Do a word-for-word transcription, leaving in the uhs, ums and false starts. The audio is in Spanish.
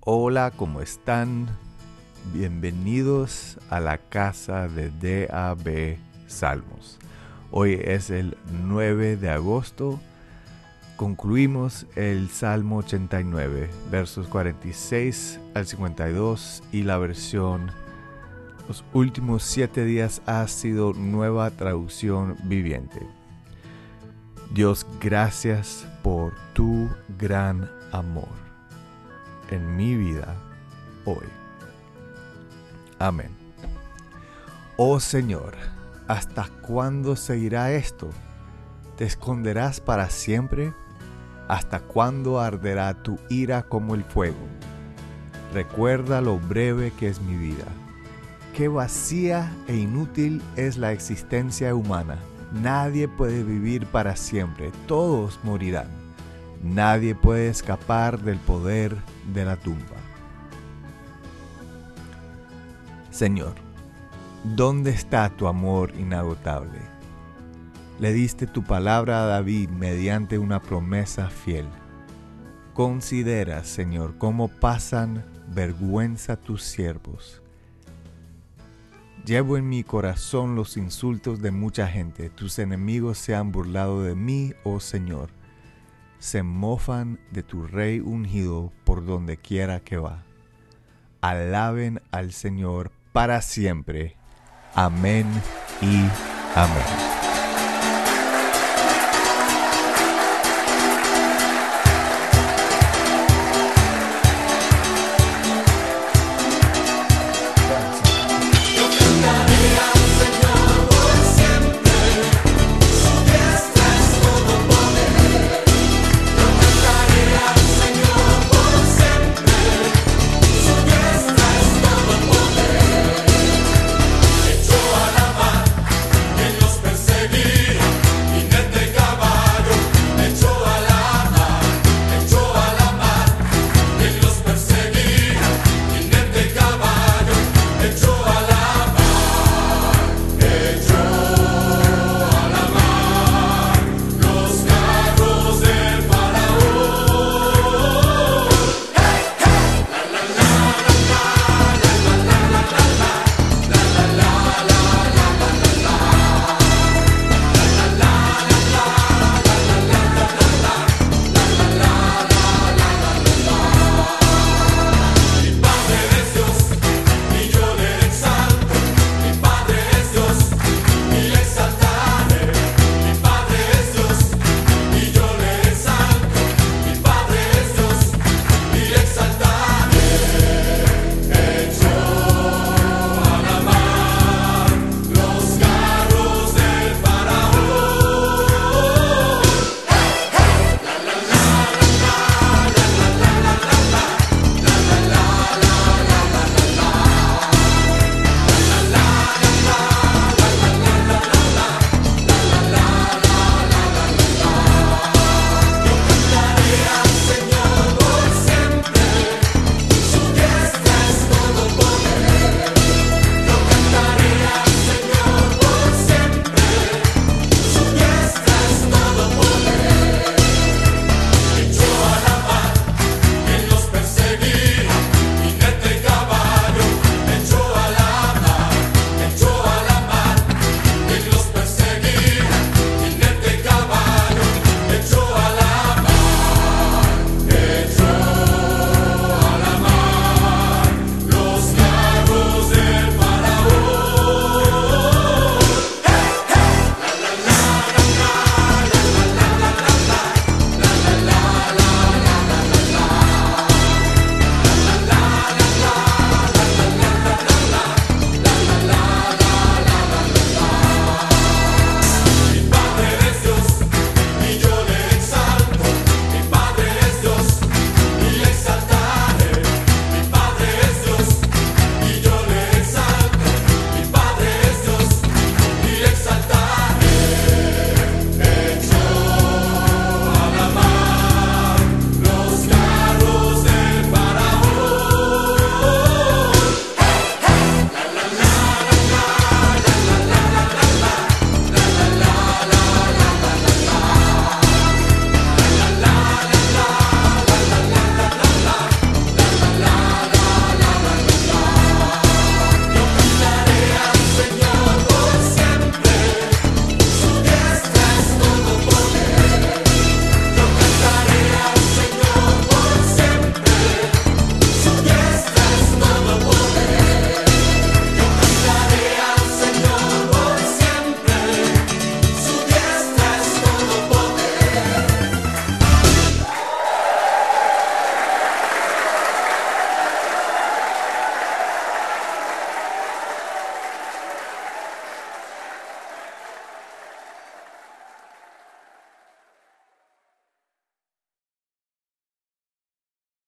Hola, ¿cómo están? Bienvenidos a la casa de D A B Salmos. Hoy es el nueve de agosto. Concluimos el Salmo ochenta y nueve, versos cuarenta y seis al cincuenta y dos, y la versión Los últimos siete días ha sido Nueva Traducción Viviente. Dios, gracias por tu gran amor en mi vida hoy. Amén. Oh Señor, ¿hasta cuándo seguirá esto? ¿Te esconderás para siempre? ¿Hasta cuándo arderá tu ira como el fuego? Recuerda lo breve que es mi vida. Qué vacía e inútil es la existencia humana. Nadie puede vivir para siempre, todos morirán. Nadie puede escapar del poder de la tumba. Señor, ¿dónde está tu amor inagotable? Le diste tu palabra a David mediante una promesa fiel. Considera, Señor, cómo pasan vergüenza tus siervos. Llevo en mi corazón los insultos de mucha gente. Tus enemigos se han burlado de mí, oh Señor. Se mofan de tu rey ungido por donde quiera que va. Alaben al Señor para siempre. Amén y amén.